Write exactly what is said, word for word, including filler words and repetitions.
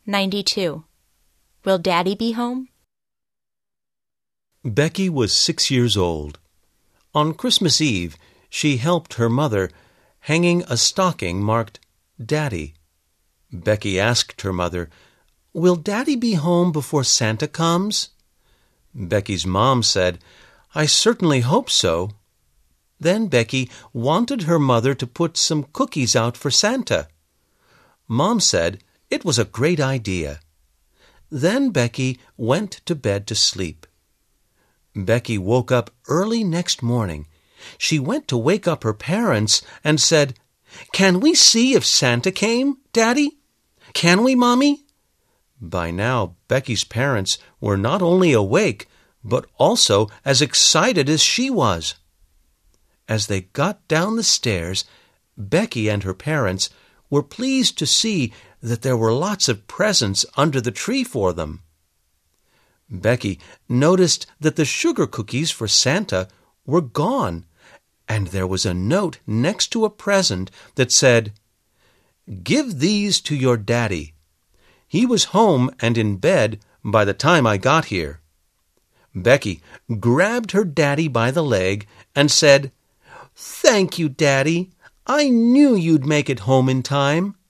ninety-two. Will Daddy be home? Becky was six years old. On Christmas Eve, she helped her mother hanging a stocking marked Daddy. Becky asked her mother, "Will Daddy be home before Santa comes?" Becky's mom said, "I certainly hope so." Then Becky wanted her mother to put some cookies out for Santa. Mom said it was a great idea. Then Becky went to bed to sleep. Becky woke up early next morning. She went to wake up her parents and said, "Can we see if Santa came, Daddy? Can we, Mommy?" By now, Becky's parents were not only awake, but also as excited as she was. As they got down the stairs, Becky and her parents were pleased to see that there were lots of presents under the tree for them. Becky noticed that the sugar cookies for Santa were gone, and there was a note next to a present that said, "Give these to your daddy. He was home and in bed by the time I got here." Becky grabbed her daddy by the leg and said, "Thank you, Daddy. I knew you'd make it home in time."